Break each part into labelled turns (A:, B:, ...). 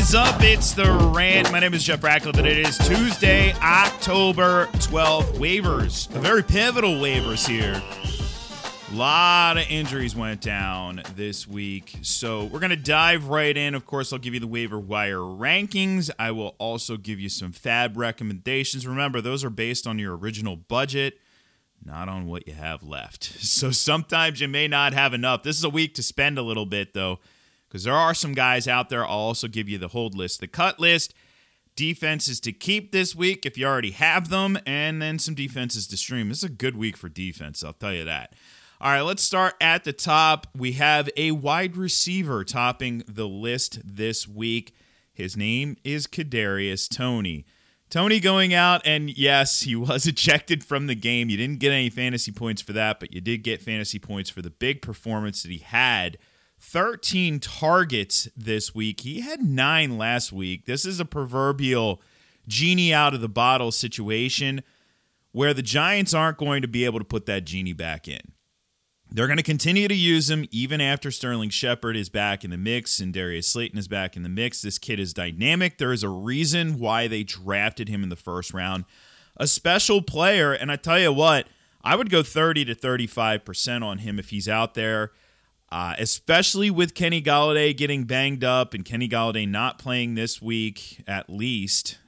A: is up? It's The Rant. My name is Jeff Ratcliffe, and it is Tuesday, October 12th. Waivers, a very pivotal waivers here. A lot of injuries went down this week, so we're going to dive right in. Of course, I'll give you the waiver wire rankings. I will also give you some fab recommendations. Remember, those are based on your original budget, not on what you have left. So sometimes you may not have enough. This is a week to spend a little bit, though, because there are some guys out there. I'll also give you the hold list, the cut list, defenses to keep this week if you already have them, and then some defenses to stream. This is a good week for defense, I'll tell you that. All right, let's start at the top. We have a wide receiver topping the list this week. His name is Kadarius Toney. Toney going out, and yes, he was ejected from the game. You didn't get any fantasy points for that, but you did get fantasy points for the big performance that he had. 13 targets this week. He had 9 last week. This is a proverbial genie out of the bottle situation where the Giants aren't going to be able to put that genie back in. They're going to continue to use him even after Sterling Shepard is back in the mix and Darius Slayton is back in the mix. This kid is dynamic. There is a reason why they drafted him in the first round. A special player, and I tell you what, I would go 30 to 35% on him if he's out there. Especially with Kenny Golladay getting banged up and Kenny Golladay not playing this week, at least.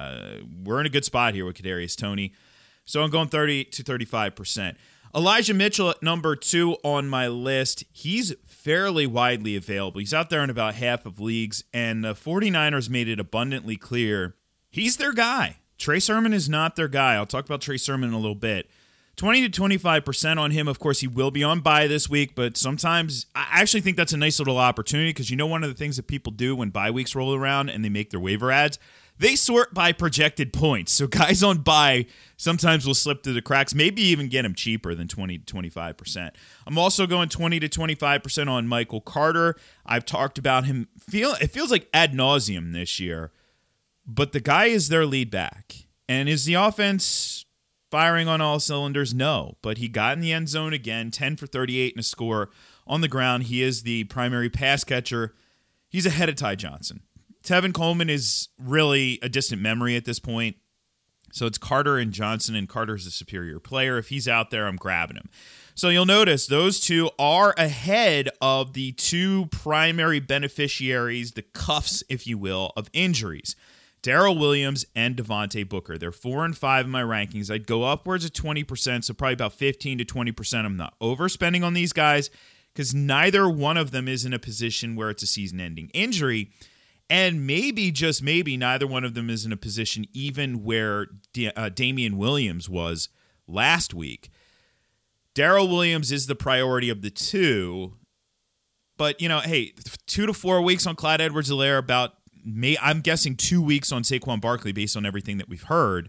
A: We're in a good spot here with Kadarius Toney. So I'm going 30 to 35%. Elijah Mitchell at number 2 on my list. He's fairly widely available. He's out there in about half of leagues, and the 49ers made it abundantly clear he's their guy. Trey Sermon is not their guy. I'll talk about Trey Sermon in a little bit. 20 to 25% on him. Of course, he will be on bye this week, but sometimes I actually think that's a nice little opportunity because you know one of the things that people do when bye weeks roll around and they make their waiver ads? They sort by projected points. So guys on bye sometimes will slip through the cracks, maybe even get him cheaper than 20 to 25%. I'm also going 20 to 25% on Michael Carter. I've talked about him. It feels like ad nauseum this year, but the guy is their lead back. And is the offense firing on all cylinders? No, but he got in the end zone again, 10 for 38 and a score on the ground. He is the primary pass catcher. He's ahead of Ty Johnson. Tevin Coleman is really a distant memory at this point. So it's Carter and Johnson, and Carter's a superior player. If he's out there, I'm grabbing him. So you'll notice those two are ahead of the two primary beneficiaries, the cuffs, if you will, of injuries. Darrell Williams and Devontae Booker. They're 4 and 5 in my rankings. I'd go upwards of 20%, so probably about 15 to 20%. I'm not overspending on these guys because neither one of them is in a position where it's a season-ending injury. And maybe, just maybe, neither one of them is in a position even where Damian Williams was last week. Darrell Williams is the priority of the two. But, you know, hey, 2 to 4 weeks on Clyde Edwards-Helaire, about I'm guessing 2 weeks on Saquon Barkley based on everything that we've heard.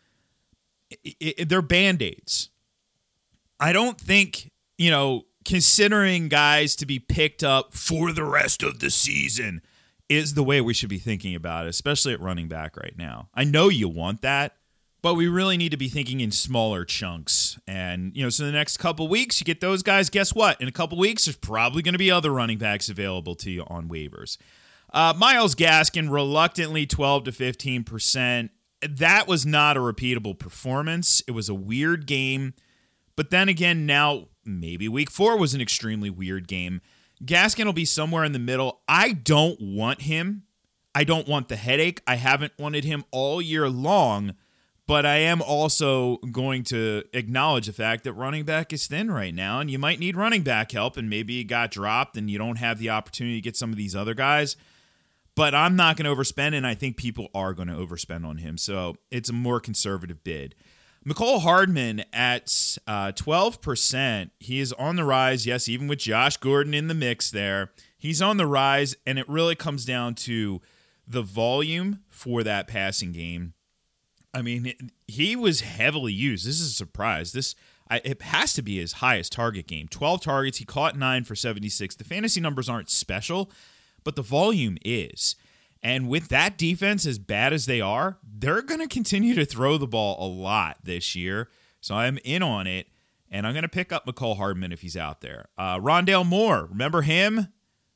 A: They're Band-Aids. I don't think, you know, considering guys to be picked up for the rest of the season is the way we should be thinking about it, especially at running back right now. I know you want that, but we really need to be thinking in smaller chunks. And, you know, so the next couple weeks, you get those guys. Guess what? In a couple weeks, there's probably going to be other running backs available to you on waivers. Myles Gaskin, reluctantly 12 to 15%. That was not a repeatable performance. It was a weird game. But then again, now maybe week 4 was an extremely weird game. Gaskin will be somewhere in the middle. I don't want him. I don't want the headache. I haven't wanted him all year long, but I am also going to acknowledge the fact that running back is thin right now, and you might need running back help, and maybe you got dropped and you don't have the opportunity to get some of these other guys. But I'm not going to overspend, and I think people are going to overspend on him, so it's a more conservative bid. Mecole Hardman at 12%. He is on the rise. Yes, even with Josh Gordon in the mix there. He's on the rise, and it really comes down to the volume for that passing game. I mean, he was heavily used. This is a surprise. It has to be his highest target game. 12 targets. He caught 9 for 76. The fantasy numbers aren't special, but the volume is. And with that defense, as bad as they are, they're going to continue to throw the ball a lot this year. So I'm in on it, and I'm going to pick up Mecole Hardman if he's out there. Rondale Moore, remember him?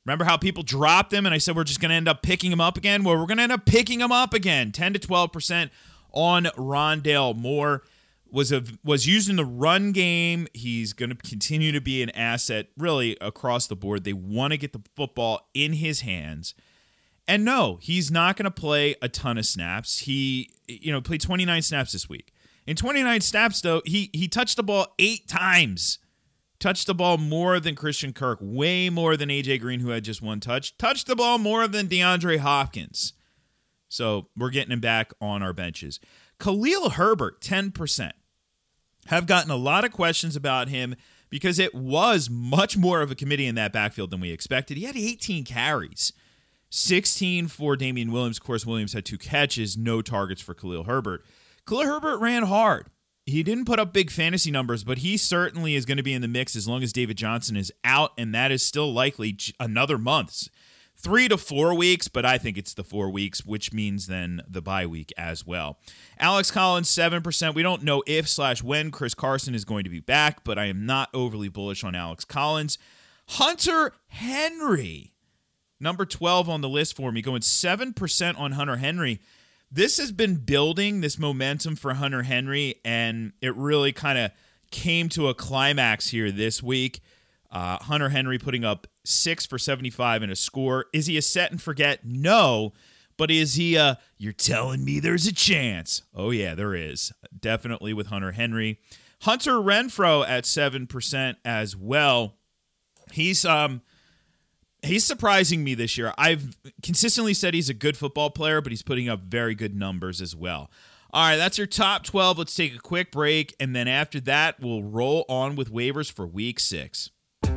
A: Remember how people dropped him and I said we're just going to end up picking him up again? Well, we're going to end up picking him up again. 10 to 12% on Rondale Moore. Was used in the run game. He's going to continue to be an asset really across the board. They want to get the football in his hands. And no, he's not going to play a ton of snaps. He, played 29 snaps this week. In 29 snaps, though, he touched the ball 8 times. Touched the ball more than Christian Kirk, way more than A.J. Green, who had just 1 touch. Touched the ball more than DeAndre Hopkins. So we're getting him back on our benches. Khalil Herbert, 10%. Have gotten a lot of questions about him because it was much more of a committee in that backfield than we expected. He had 18 carries, 16 for Damian Williams. Of course, Williams had 2 catches, no targets for Khalil Herbert. Khalil Herbert ran hard. He didn't put up big fantasy numbers, but he certainly is going to be in the mix as long as David Johnson is out, and that is still likely another month. 3 to 4 weeks, but I think it's the 4 weeks, which means then the bye week as well. Alex Collins, 7%. We don't know if/when Chris Carson is going to be back, but I am not overly bullish on Alex Collins. Hunter Henry, number 12 on the list for me, going 7% on Hunter Henry. This has been building, this momentum for Hunter Henry, and it really kind of came to a climax here this week. Hunter Henry putting up 6 for 75 and a score. Is he a set and forget? No. But is he you're telling me there's a chance? Oh, yeah, there is. Definitely with Hunter Henry. Hunter Renfrow at 7% as well. He's surprising me this year. I've consistently said he's a good football player, but he's putting up very good numbers as well. All right, that's your top 12. Let's take a quick break, and then after that, we'll roll on with waivers for Week 6.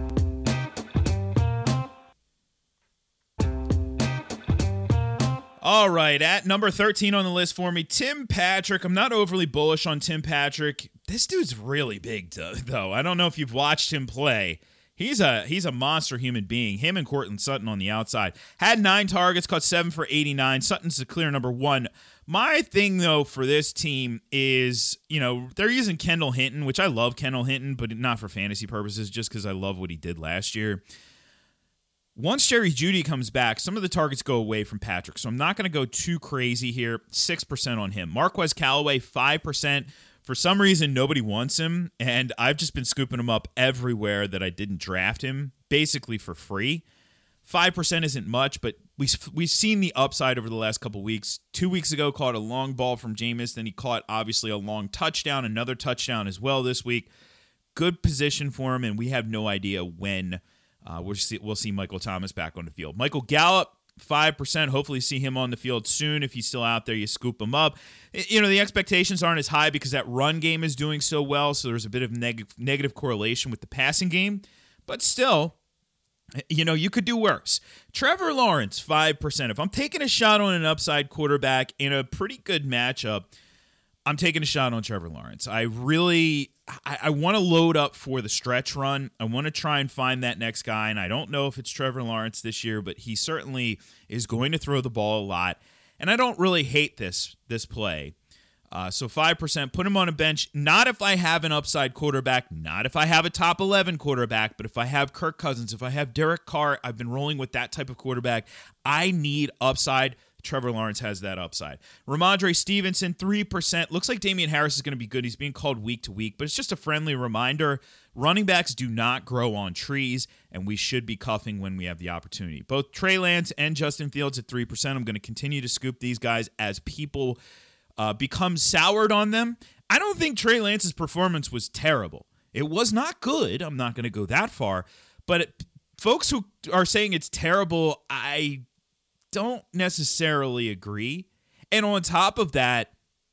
A: All right, at number 13 on the list for me, Tim Patrick. I'm not overly bullish on Tim Patrick. This dude's really big, though. I don't know if you've watched him play. He's a monster human being. Him and Courtland Sutton on the outside. Had 9 targets, caught 7 for 89. Sutton's the clear number 1. My thing, though, for this team is, they're using Kendall Hinton, which I love Kendall Hinton, but not for fantasy purposes, just because I love what he did last year. Once Jerry Jeudy comes back, some of the targets go away from Patrick, so I'm not going to go too crazy here. 6% on him. Marquez Callaway, 5%. For some reason, nobody wants him, and I've just been scooping him up everywhere that I didn't draft him, basically for free. 5% isn't much, but we've seen the upside over the last couple weeks. 2 weeks ago, caught a long ball from Jameis, then he caught, obviously, a long touchdown, another touchdown as well this week. Good position for him, and we have no idea when we'll see Michael Thomas back on the field. Michael Gallup, 5%. Hopefully see him on the field soon. If he's still out there, you scoop him up. The expectations aren't as high because that run game is doing so well, so there's a bit of negative correlation with the passing game. But still, you could do worse. Trevor Lawrence, 5%. If I'm taking a shot on an upside quarterback in a pretty good matchup, I'm taking a shot on Trevor Lawrence. I want to load up for the stretch run. I want to try and find that next guy, and I don't know if it's Trevor Lawrence this year, but he certainly is going to throw the ball a lot, and I don't really hate this play. So 5%, put him on a bench, not if I have an upside quarterback, not if I have a top 11 quarterback, but if I have Kirk Cousins, if I have Derek Carr, I've been rolling with that type of quarterback. I need upside. Trevor Lawrence has that upside. Ramondre Stevenson, 3%. Looks like Damian Harris is going to be good. He's being called week to week, but it's just a friendly reminder. Running backs do not grow on trees, and we should be cuffing when we have the opportunity. Both Trey Lance and Justin Fields at 3%. I'm going to continue to scoop these guys as people become soured on them. I don't think Trey Lance's performance was terrible. It was not good. I'm not going to go that far. But folks who are saying it's terrible, I don't necessarily agree. And on top of that,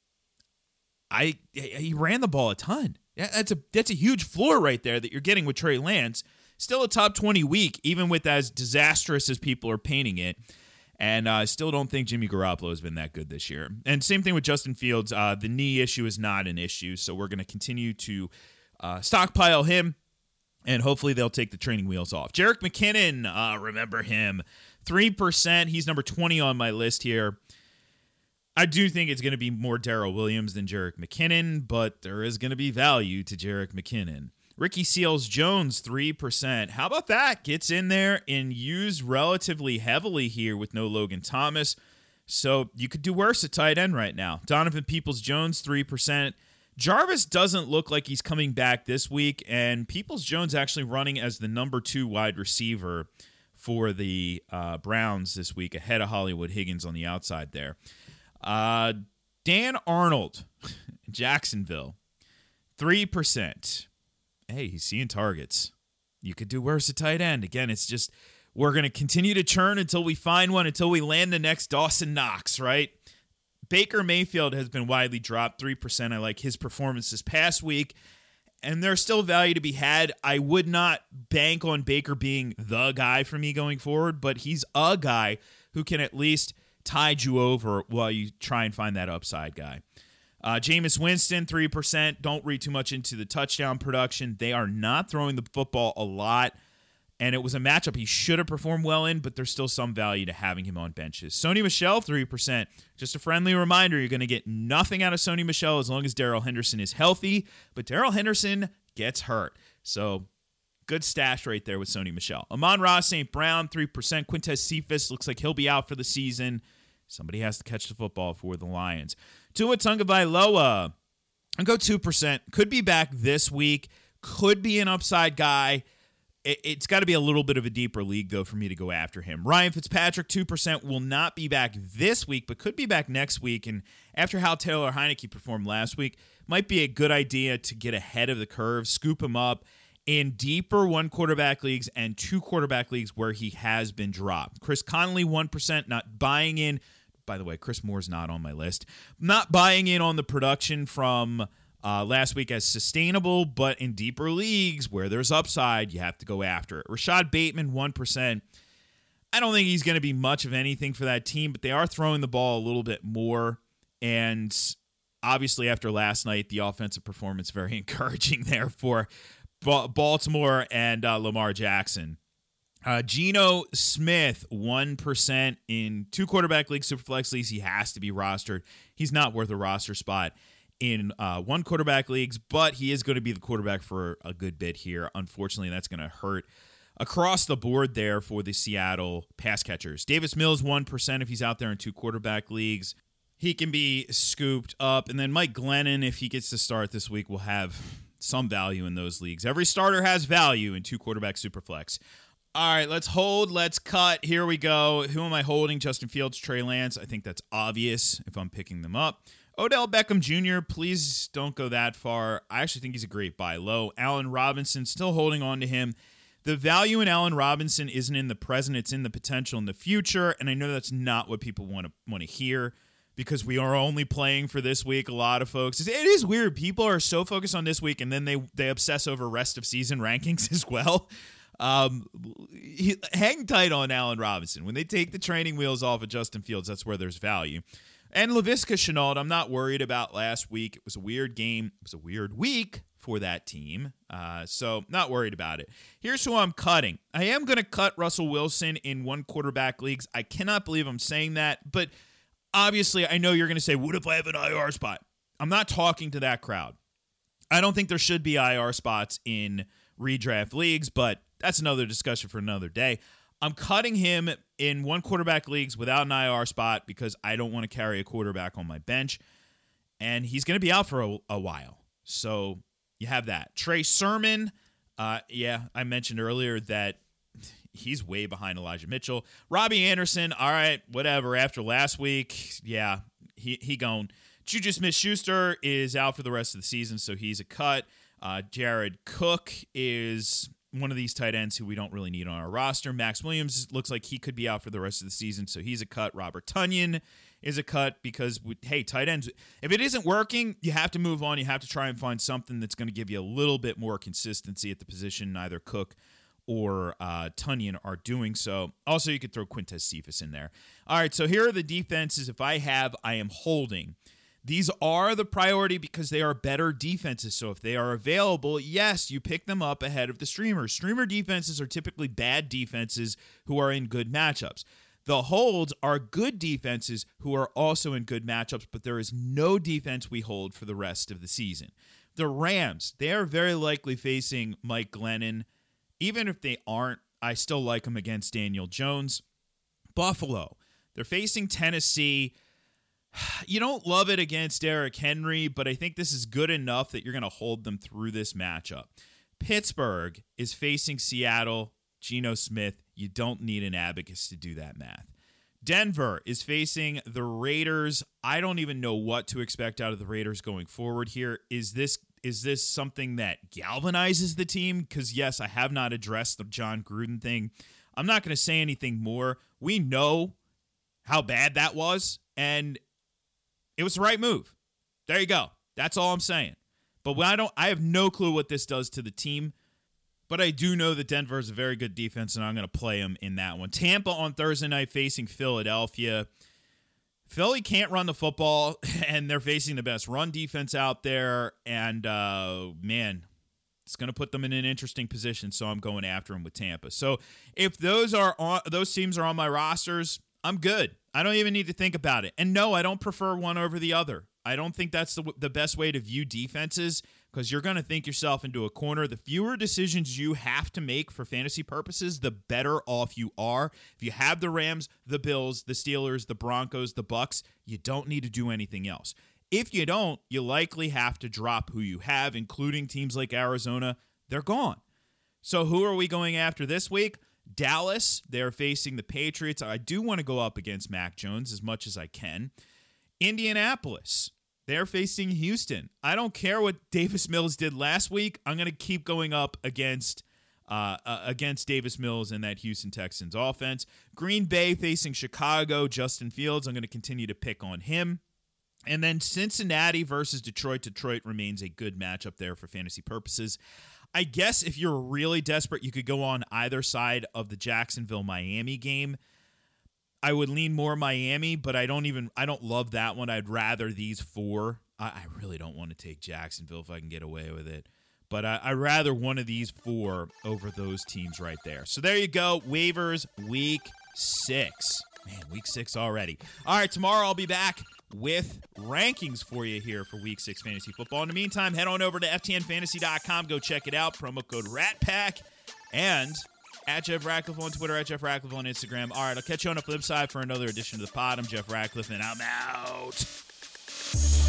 A: he ran the ball a ton. That's a huge floor right there that you're getting with Trey Lance. Still a top 20 week, even with as disastrous as people are painting it. And I still don't think Jimmy Garoppolo has been that good this year. And same thing with Justin Fields. The knee issue is not an issue, so we're going to continue to stockpile him, and hopefully they'll take the training wheels off. Jerick McKinnon, remember him. 3%. He's number 20 on my list here. I do think it's going to be more Darrell Williams than Jerick McKinnon, but there is going to be value to Jerick McKinnon. Ricky Seals-Jones, 3%. How about that? Gets in there and used relatively heavily here with no Logan Thomas. So you could do worse at tight end right now. Donovan Peoples-Jones, 3%. Jarvis doesn't look like he's coming back this week, and Peoples-Jones actually running as the number 2 wide receiver for the Browns this week, ahead of Hollywood Higgins on the outside there. Dan Arnold, Jacksonville, 3%. Hey, he's seeing targets. You could do worse at tight end. Again, it's just we're going to continue to churn until we find one, until we land the next Dawson Knox, right? Baker Mayfield has been widely dropped, 3%. I like his performance this past week, and there's still value to be had. I would not bank on Baker being the guy for me going forward, but he's a guy who can at least tide you over while you try and find that upside guy. Jameis Winston, 3%. Don't read too much into the touchdown production. They are not throwing the football a lot, and it was a matchup he should have performed well in, but there's still some value to having him on benches. Sony Michel, 3%. Just a friendly reminder, you're going to get nothing out of Sony Michel as long as Darrell Henderson is healthy, but Darrell Henderson gets hurt. So good stash right there with Sony Michel. Amon-Ra St. Brown, 3%. Quintez Cephas looks like he'll be out for the season. Somebody has to catch the football for the Lions. Tua Tagovailoa, I'll go 2%. Could be back this week. Could be an upside guy. It's got to be a little bit of a deeper league, though, for me to go after him. Ryan Fitzpatrick, 2%, will not be back this week, but could be back next week. And after how Taylor Heineke performed last week, might be a good idea to get ahead of the curve, scoop him up in deeper 1-quarterback leagues and 2-quarterback leagues where he has been dropped. Chris Conley, 1%, not buying in. By the way, Chris Moore's not on my list. Not buying in on the production from last week as sustainable, but in deeper leagues where there's upside, you have to go after it. Rashad Bateman, 1%. I don't think he's going to be much of anything for that team, but they are throwing the ball a little bit more. And obviously after last night, the offensive performance very encouraging there for Baltimore and Lamar Jackson. Geno Smith, 1% in 2-quarterback league, Superflex leagues. He has to be rostered. He's not worth a roster spot in 1-quarterback leagues, but he is going to be the quarterback for a good bit here. Unfortunately, that's going to hurt across the board there for the Seattle pass catchers. Davis Mills, 1% if he's out there in 2-quarterback leagues. He can be scooped up. And then Mike Glennon, if he gets to start this week, will have some value in those leagues. Every starter has value in 2-quarterback Superflex. All right, let's hold, let's cut. Here we go. Who am I holding? Justin Fields, Trey Lance. I think that's obvious if I'm picking them up. Odell Beckham Jr., please don't go that far. I actually think he's a great buy low. Allen Robinson, still holding on to him. The value in Allen Robinson isn't in the present, it's in the potential in the future, and I know that's not what people want to hear because we are only playing for this week. A lot of folks, it is weird. People are so focused on this week, and then they obsess over rest of season rankings as well. Hang tight on Allen Robinson. When they take the training wheels off of Justin Fields, that's where there's value. And Laviska Shenault, I'm not worried about last week. It was a weird game. It was a weird week for that team. So not worried about it. Here's who I'm cutting. I am going to cut Russell Wilson in 1-quarterback leagues. I cannot believe I'm saying that, but obviously I know you're going to say, what if I have an IR spot? I'm not talking to that crowd. I don't think there should be IR spots in redraft leagues, but that's another discussion for another day. I'm cutting him in 1-quarterback leagues without an IR spot because I don't want to carry a quarterback on my bench, and he's going to be out for a while. So you have that. Trey Sermon, I mentioned earlier that he's way behind Elijah Mitchell. Robbie Anderson, all right, whatever. After last week, yeah, he gone. Juju Smith-Schuster is out for the rest of the season, so he's a cut. Jared Cook is one of these tight ends who we don't really need on our roster. Max Williams looks like he could be out for the rest of the season, so he's a cut. Robert Tonyan is a cut because, tight ends, if it isn't working, you have to move on. You have to try and find something that's going to give you a little bit more consistency at the position. Neither Cook or Tonyan are doing so. Also, you could throw Quintez Cephas in there. All right, so here are the defenses. If I am holding. These are the priority because they are better defenses. So if they are available, yes, you pick them up ahead of the streamers. Streamer defenses are typically bad defenses who are in good matchups. The holds are good defenses who are also in good matchups, but there is no defense we hold for the rest of the season. The Rams, they are very likely facing Mike Glennon. Even if they aren't, I still like them against Daniel Jones. Buffalo, they're facing Tennessee. You don't love it against Derrick Henry, but I think this is good enough that you're going to hold them through this matchup. Pittsburgh is facing Seattle. Geno Smith, you don't need an abacus to do that math. Denver is facing the Raiders. I don't even know what to expect out of the Raiders going forward here. Is this something that galvanizes the team? Because, yes, I have not addressed the John Gruden thing. I'm not going to say anything more. We know how bad that was, and it was the right move. There you go. That's all I'm saying. But I have no clue what this does to the team. But I do know that Denver is a very good defense, and I'm going to play them in that one. Tampa on Thursday night facing Philadelphia. Philly can't run the football, and they're facing the best run defense out there. And, man, it's going to put them in an interesting position, so I'm going after them with Tampa. So if those teams are on my rosters, I'm good. I don't even need to think about it. And no, I don't prefer one over the other. I don't think that's the best way to view defenses, because you're going to think yourself into a corner. The fewer decisions you have to make for fantasy purposes, the better off you are. If you have the Rams, the Bills, the Steelers, the Broncos, the Bucks, you don't need to do anything else. If you don't, you likely have to drop who you have, including teams like Arizona. They're gone. So who are we going after this week? Dallas, they're facing the Patriots. I do want to go up against Mac Jones as much as I can. Indianapolis, they're facing Houston. I don't care what Davis Mills did last week. I'm going to keep going up against Davis Mills and that Houston Texans offense. Green Bay facing Chicago. Justin Fields, I'm going to continue to pick on him. And then Cincinnati versus Detroit. Detroit remains a good matchup there for fantasy purposes. I guess if you're really desperate, you could go on either side of the Jacksonville-Miami game. I would lean more Miami, but I don't love that one. I'd rather these four. I really don't want to take Jacksonville if I can get away with it. But I'd rather one of these four over those teams right there. So there you go. Waivers week 6. Man, week 6 already. All right, tomorrow I'll be back with rankings for you here for week 6 fantasy football. In the meantime, head on over to ftnfantasy.com. Go check it out. Promo code RATPACK. And at Jeff Ratcliffe on Twitter, at Jeff Ratcliffe on Instagram. All right, I'll catch you on the flip side for another edition of the pod. I'm Jeff Ratcliffe, and I'm out.